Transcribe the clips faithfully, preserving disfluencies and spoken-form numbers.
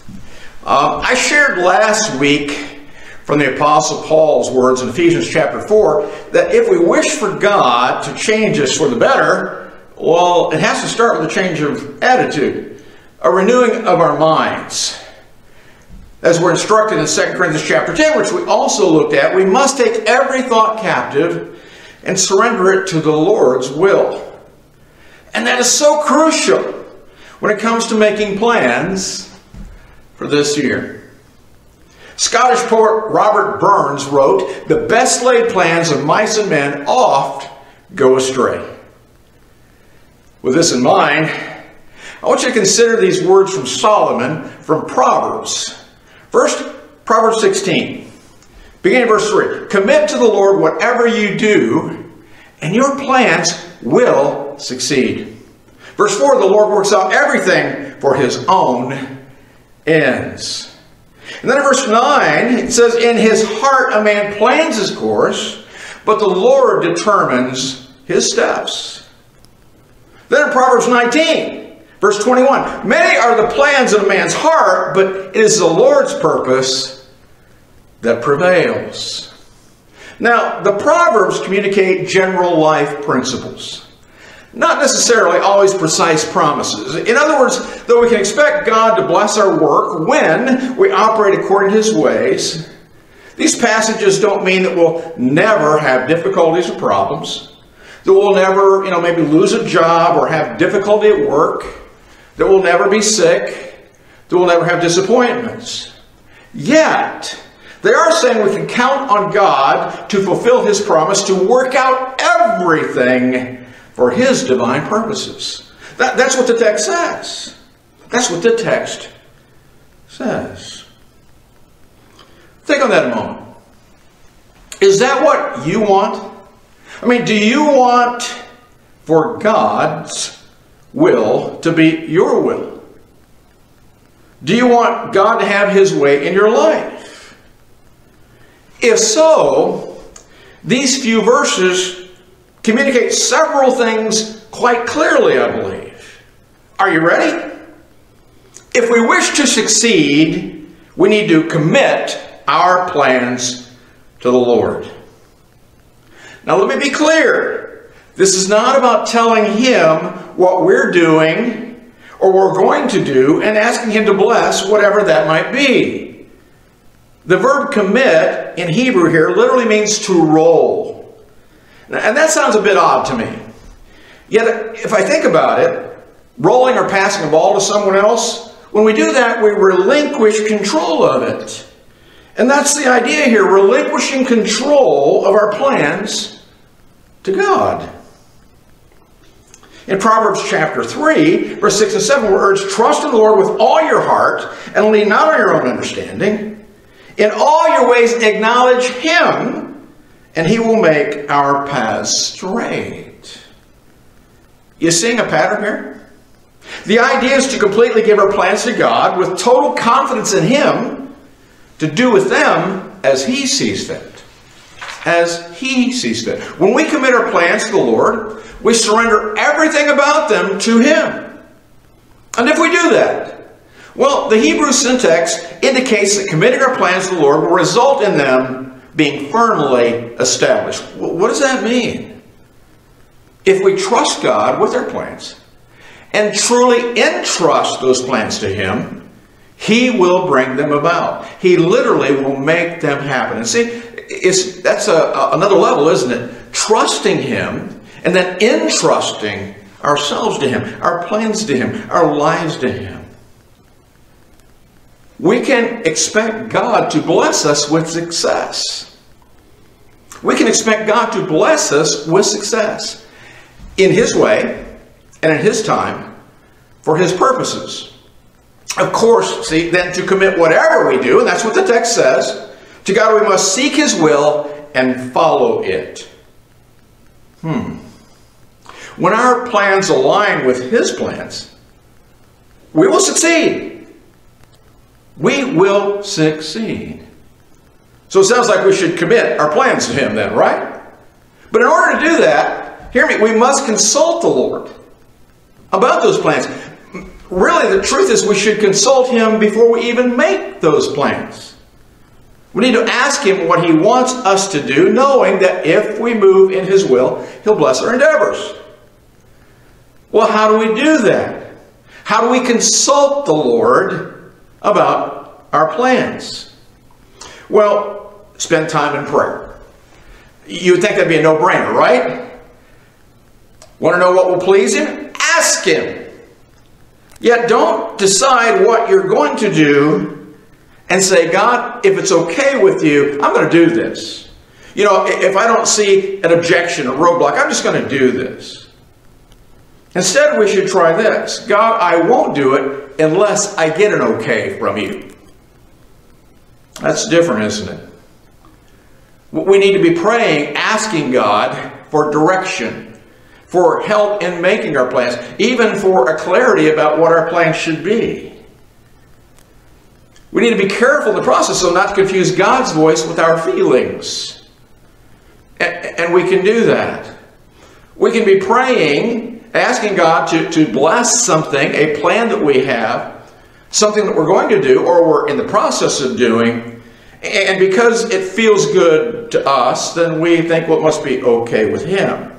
Um, I shared last week from the Apostle Paul's words in Ephesians chapter four that if we wish for God to change us for the better, well, it has to start with a change of attitude, a renewing of our minds. As we're instructed in Second Corinthians chapter ten, which we also looked at, we must take every thought captive and surrender it to the Lord's will. And that is so crucial when it comes to making plans for this year. Scottish poet Robert Burns wrote, "The best laid plans of mice and men oft go astray." With this in mind, I want you to consider these words from Solomon from Proverbs. First, Proverbs sixteen, beginning verse three. "Commit to the Lord whatever you do, and your plans will succeed." Verse four, "The Lord works out everything for his own ends." And then in verse nine, it says, "In his heart a man plans his course, but the Lord determines his steps." Then in Proverbs nineteen, verse twenty-one, "Many are the plans of a man's heart, but it is the Lord's purpose that prevails." Now, the Proverbs communicate general life principles, not necessarily always precise promises. In other words, though we can expect God to bless our work when we operate according to his ways, these passages don't mean that we'll never have difficulties or problems, that we'll never, you know, maybe lose a job or have difficulty at work, that we'll never be sick, that we'll never have disappointments. Yet, they are saying we can count on God to fulfill his promise to work out everything for his divine purposes. That, that's what the text says. That's what the text says. Think on that a moment. Is that what you want? I mean, do you want for God's will to be your will? Do you want God to have his way in your life? If so, these few verses communicate several things quite clearly, I believe. Are you ready? If we wish to succeed, we need to commit our plans to the Lord. Now let me be clear. This is not about telling him what we're doing or we're going to do and asking him to bless whatever that might be. The verb commit in Hebrew here literally means to roll. And that sounds a bit odd to me. Yet, if I think about it, rolling or passing a ball to someone else, when we do that, we relinquish control of it. And that's the idea here, relinquishing control of our plans to God. In Proverbs chapter three, verse six and seven, we're urged, "Trust in the Lord with all your heart, and lean not on your own understanding. In all your ways acknowledge him, and he will make our paths straight." You seeing a pattern here? The idea is to completely give our plans to God with total confidence in him to do with them as he sees fit. As he sees fit. When we commit our plans to the Lord, we surrender everything about them to him. And if we do that, well, the Hebrew syntax indicates that committing our plans to the Lord will result in them being firmly established. What does that mean? If we trust God with our plans and truly entrust those plans to him, he will bring them about. He literally will make them happen. And see, it's, that's a, a, another level, isn't it? Trusting him and then entrusting ourselves to him, our plans to him, our lives to him. We can expect God to bless us with success. We can expect God to bless us with success in his way and in his time for his purposes. Of course, see, then to commit whatever we do, and that's what the text says, to God we must seek his will and follow it. Hmm. When our plans align with his plans, we will succeed. We will succeed. So it sounds like we should commit our plans to him then, right? But in order to do that, hear me, we must consult the Lord about those plans. really, the truth is we should consult Him before we even make those plans. We need to ask Him what He wants us to do, knowing that if we move in His will, He'll bless our endeavors. Well, how do we do that? How do we consult the Lord about our plans? Well, spend time in prayer. You would think that'd be a no-brainer, right? Want to know what will please Him? Ask Him. Yet don't decide what you're going to do and say, God, if it's okay with you, I'm going to do this. You know, if I don't see an objection, a roadblock, I'm just going to do this. Instead, we should try this. God, I won't do it unless I get an okay from you. That's different, isn't it? We need to be praying, asking God for direction, for help in making our plans, even for a clarity about what our plans should be. We need to be careful in the process so not to confuse God's voice with our feelings. And we can do that. We can be praying, asking God to, to bless something, a plan that we have, something that we're going to do or we're in the process of doing, and because it feels good to us, then we think, well, it must be okay with Him.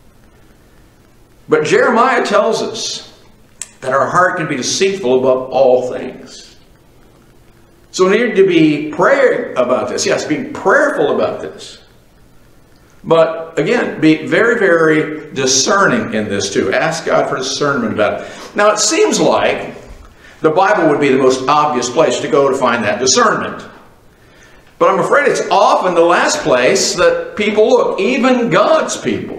But Jeremiah tells us that our heart can be deceitful above all things. So we need to be praying about this. Yes, be prayerful about this. But again, be very, very discerning in this too. Ask God for discernment about it. Now, it seems like the Bible would be the most obvious place to go to find that discernment. But I'm afraid it's often the last place that people look, even God's people.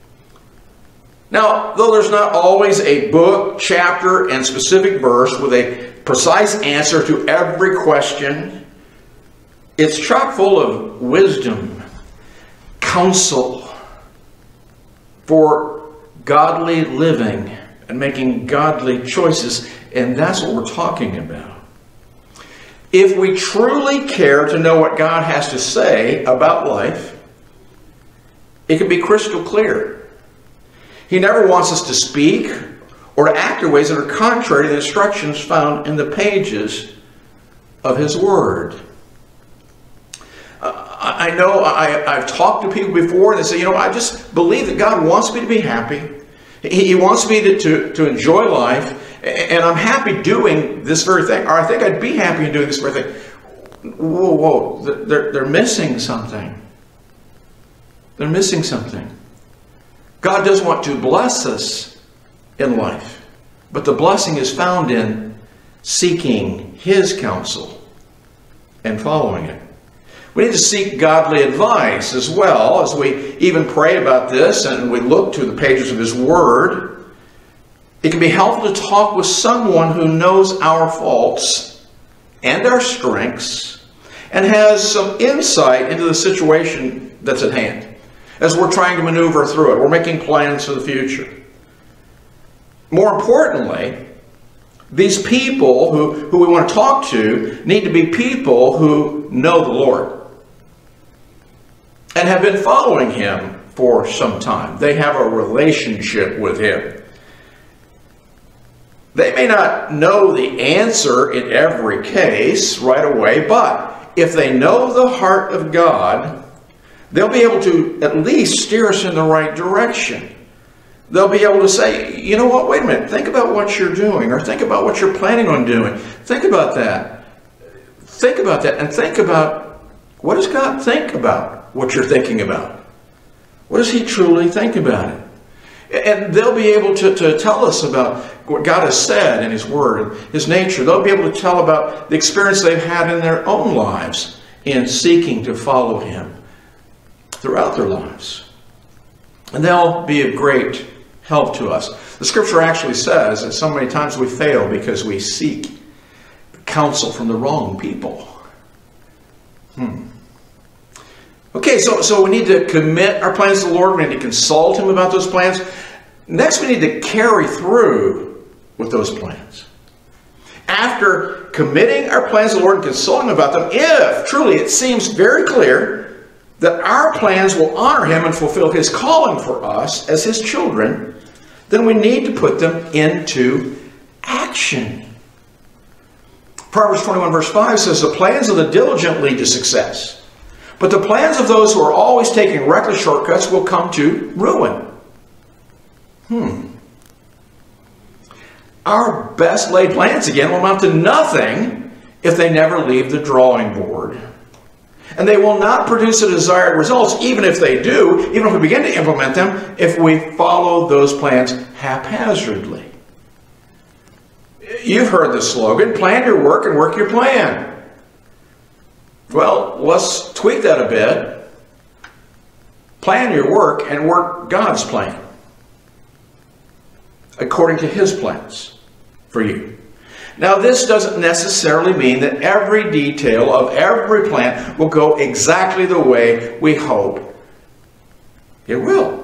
Now, though there's not always a book, chapter, and specific verse with a precise answer to every question, it's chock full of wisdom, counsel for godly living and making godly choices. And that's what we're talking about. If we truly care to know what God has to say about life, it can be crystal clear. He never wants us to speak or to act in ways that are contrary to the instructions found in the pages of His Word. Uh, I know I, I've talked to people before and they say, you know, I just believe that God wants me to be happy. He, he wants me to, to, to enjoy life, and I'm happy doing this very thing. Or I think I'd be happy in doing this very thing. Whoa, whoa, they're, they're missing something. They're missing something. God does want to bless us in life, but the blessing is found in seeking His counsel and following it. We need to seek godly advice as well as we even pray about this and we look to the pages of His Word. It can be helpful to talk with someone who knows our faults and our strengths and has some insight into the situation that's at hand. As we're trying to maneuver through it, we're making plans for the future. More importantly, these people who, who we want to talk to need to be people who know the Lord and have been following Him for some time. They have a relationship with Him. They may not know the answer in every case right away, but if they know the heart of God, they'll be able to at least steer us in the right direction. They'll be able to say, you know what, wait a minute, think about what you're doing, or think about what you're planning on doing. Think about that. Think about that, and think about, what does God think about what you're thinking about? What does He truly think about it? And they'll be able to, to tell us about what God has said in His Word, and His nature. They'll be able to tell about the experience they've had in their own lives in seeking to follow Him throughout their lives. And they'll be of great help to us. The Scripture actually says that so many times we fail because we seek counsel from the wrong people. Hmm. Okay, so, so we need to commit our plans to the Lord. We need to consult Him about those plans. Next, we need to carry through with those plans. After committing our plans to the Lord and consulting Him about them, if truly it seems very clear that our plans will honor Him and fulfill His calling for us as His children, then we need to put them into action. Proverbs twenty-one verse five says, the plans of the diligent lead to success, but the plans of those who are always taking reckless shortcuts will come to ruin. Hmm. Our best laid plans, again, will amount to nothing if they never leave the drawing board. And they will not produce the desired results, even if they do, even if we begin to implement them, if we follow those plans haphazardly. You've heard the slogan, plan your work and work your plan. Well, let's tweak that a bit. Plan your work and work God's plan, according to His plans for you. Now, this doesn't necessarily mean that every detail of every plan will go exactly the way we hope it will.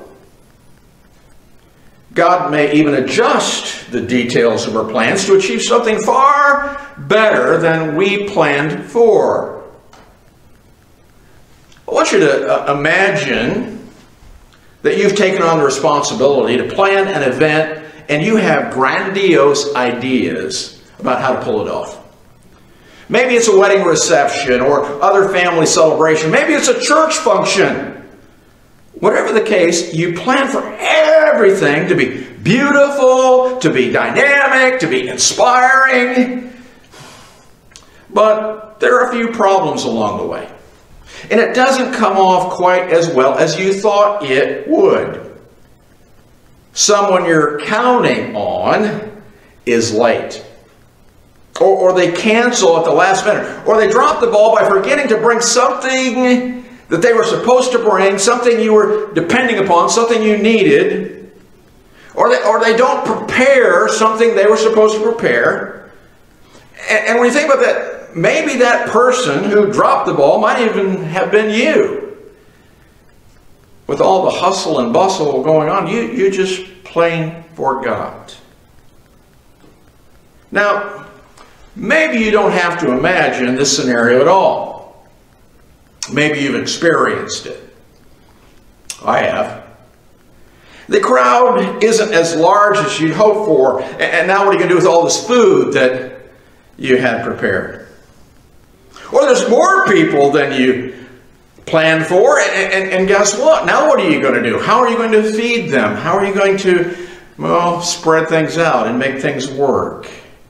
God may even adjust the details of our plans to achieve something far better than we planned for. I want you to uh, imagine that you've taken on the responsibility to plan an event and you have grandiose ideas about how to pull it off. Maybe it's a wedding reception or other family celebration. Maybe it's a church function. Whatever the case, you plan for everything to be beautiful, to be dynamic, to be inspiring. But there are a few problems along the way. And it doesn't come off quite as well as you thought it would. Someone you're counting on is late. Or, or they cancel at the last minute. Or they drop the ball by forgetting to bring something that they were supposed to bring, something you were depending upon, something you needed. Or they, or they don't prepare something they were supposed to prepare. And, and when you think about that, maybe that person who dropped the ball might even have been you. With all the hustle and bustle going on, you, you just plain forgot. Now, maybe you don't have to imagine this scenario at all. Maybe you've experienced it. I have. The crowd isn't as large as you'd hoped for, and now what are you going to do with all this food that you had prepared? Or there's more people than you planned for, and, and, and guess what? Now what are you going to do? How are you going to feed them? How are you going to, well, spread things out and make things work?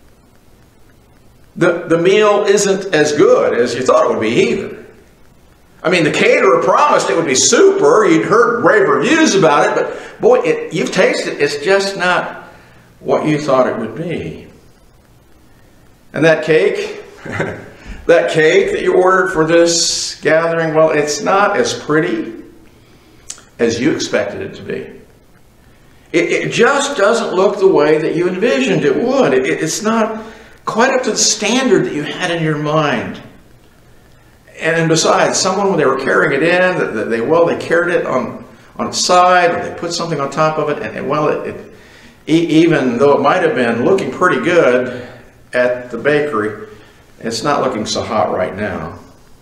The, the meal isn't as good as you thought it would be either. I mean, the caterer promised it would be super. You'd heard rave reviews about it, but boy, it, you've tasted it. It's just not what you thought it would be. And that cake, that cake that you ordered for this gathering, well, it's not as pretty as you expected it to be. It, it just doesn't look the way that you envisioned it would. It, it's not quite up to the standard that you had in your mind. And then besides, someone, when they were carrying it in, they, they well, they carried it on, on its side, or they put something on top of it, and, and well, it, it, even though it might have been looking pretty good at the bakery, it's not looking so hot right now.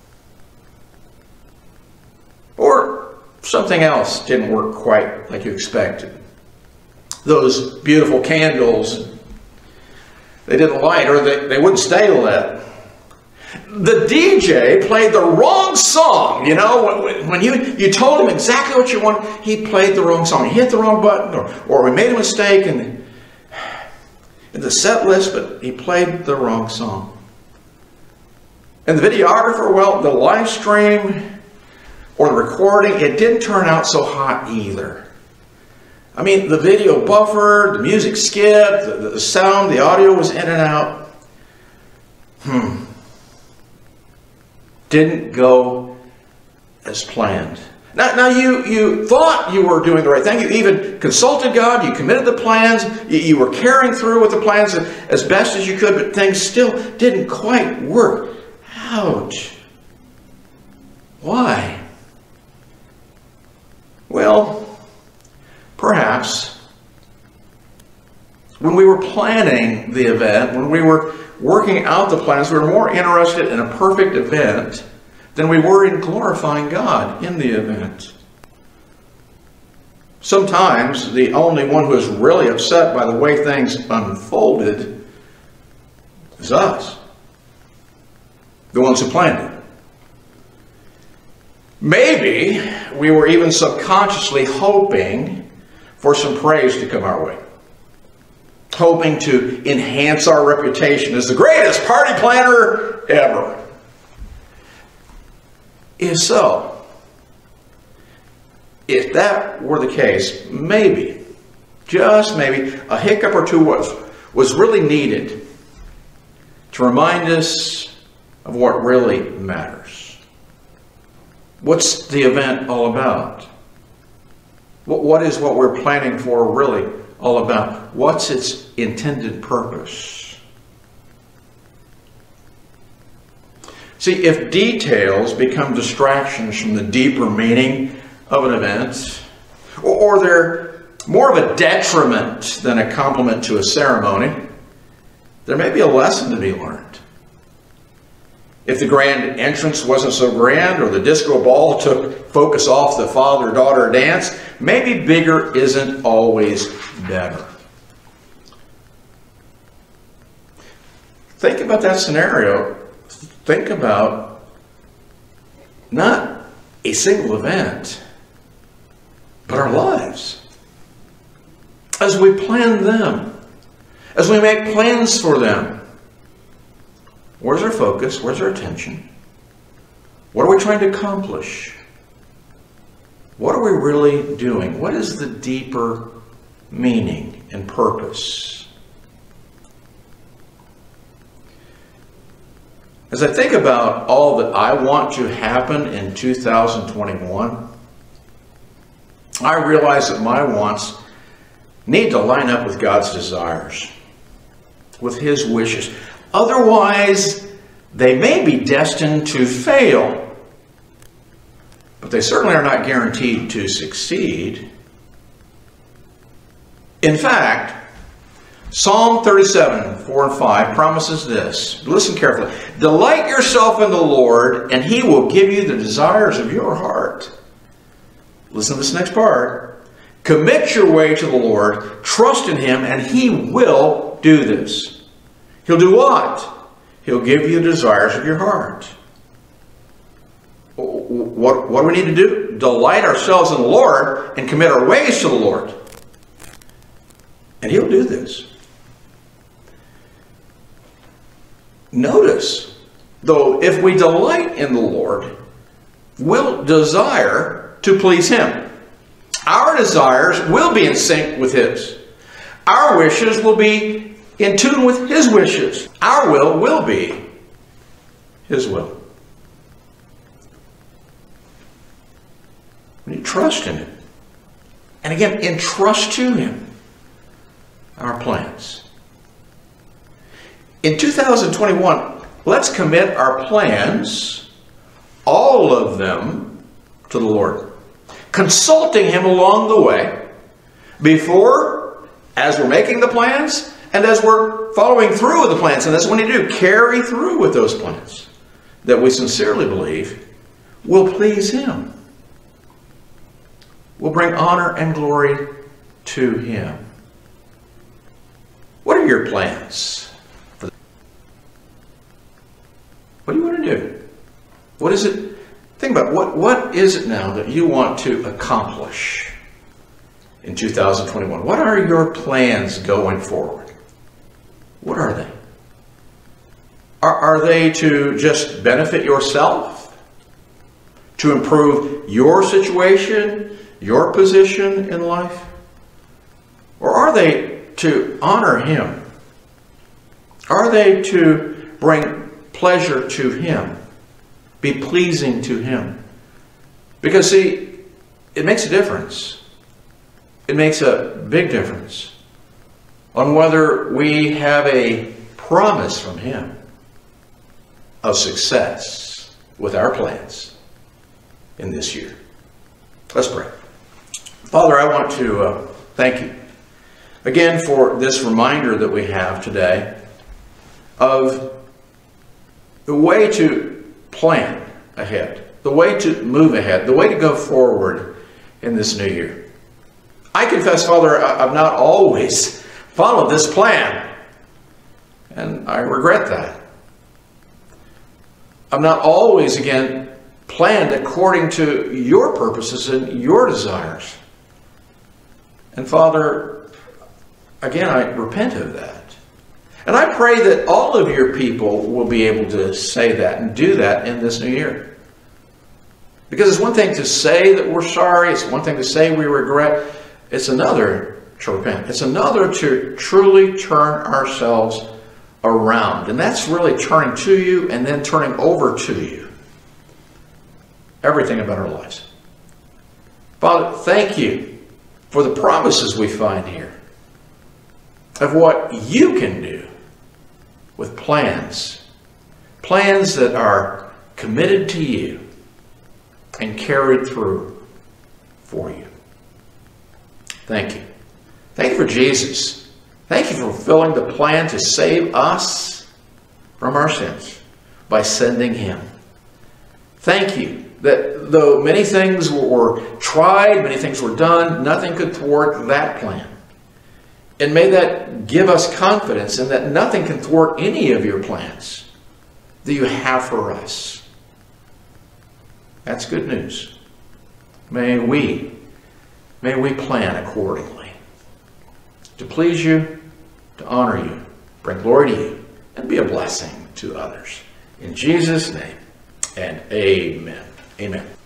Or something else didn't work quite like you expected. Those beautiful candles, they didn't light, or they, they wouldn't stay lit. The D J played the wrong song. You know, when, when you, you told him exactly what you wanted, he played the wrong song. He hit the wrong button, or, or we made a mistake in, in the set list, but he played the wrong song. And the videographer, well, the live stream or the recording, it didn't turn out so hot either. I mean, the video buffered, the music skipped, the, the sound, the audio was in and out. Hmm. Didn't go as planned. Now, now you, you thought you were doing the right thing. You even consulted God. You committed the plans. You, you were carrying through with the plans as best as you could, but things still didn't quite work. Ouch. Why? Well, perhaps when we were planning the event, when we were working out the plans, we were more interested in a perfect event than we were in glorifying God in the event. Sometimes the only one who is really upset by the way things unfolded It's us. The ones who planned it. Maybe we were even subconsciously hoping for some praise to come our way. Hoping to enhance our reputation as the greatest party planner ever. If so, if that were the case, maybe, just maybe, a hiccup or two was, was really needed to remind us of what really matters. What's the event all about? What, what is what we're planning for really all about? What's its intended purpose? See, if details become distractions from the deeper meaning of an event, or, or they're more of a detriment than a complement to a ceremony, there may be a lesson to be learned. If the grand entrance wasn't so grand, or the disco ball took focus off the father-daughter dance, maybe bigger isn't always better. Think about that scenario. Think about not a single event, but our lives. As we plan them, as we make plans for them, where's our focus? Where's our attention? What are we trying to accomplish? What are we really doing? What is the deeper meaning and purpose? As I think about all that I want to happen in two thousand twenty-one, I realize that my wants need to line up with God's desires, with His wishes. Otherwise, they may be destined to fail, but they certainly are not guaranteed to succeed. In fact, Psalm thirty-seven, four and five promises this. Listen carefully. Delight yourself in the Lord, and He will give you the desires of your heart. Listen to this next part. Commit your way to the Lord, trust in Him, and He will do this. He'll do what? He'll give you the desires of your heart. What, what do we need to do? Delight ourselves in the Lord and commit our ways to the Lord. And He'll do this. Notice, though, if we delight in the Lord, we'll desire to please Him. Our desires will be in sync with His. Our wishes will be in tune with His wishes. Our will will be His will. We need to trust in Him. And again, entrust to Him our plans. In two thousand twenty-one, let's commit our plans, all of them, to the Lord. Consulting Him along the way, before, as we're making the plans, and as we're following through with the plans. And that's what we need to do, carry through with those plans that we sincerely believe will please Him, will bring honor and glory to Him. What are your plans? What do you want to do? What is it? Think about what, what is it now that you want to accomplish in two thousand twenty-one? What are your plans going forward? What are they? Are, are they to just benefit yourself? To improve your situation, your position in life? Or are they to honor Him? Are they to bring pleasure to Him, be pleasing to Him? Because see, it makes a difference. It makes a big difference on whether we have a promise from Him of success with our plans in this year. Let's pray. Father, I want to uh, thank You again for this reminder that we have today of the way to plan ahead, the way to move ahead, the way to go forward in this new year. I confess, Father, I've not always followed this plan. And I regret that. I'm not always, again, planned according to your purposes and your desires. And Father, again, I repent of that. And I pray that all of your people will be able to say that and do that in this new year. Because it's one thing to say that we're sorry. It's one thing to say we regret. It's another to repent. It's another to truly turn ourselves around. And that's really turning to you and then turning over to you everything about our lives. Father, thank you for the promises we find here of what you can do with plans. Plans that are committed to you and carried through for you. Thank you. Thank you for Jesus. Thank you for fulfilling the plan to save us from our sins by sending him. Thank you that though many things were tried, many things were done, nothing could thwart that plan. And may that give us confidence in that nothing can thwart any of your plans that you have for us. That's good news. May we, may we plan accordingly to please you, to honor you, bring glory to you, and be a blessing to others. In Jesus' name, and amen. Amen.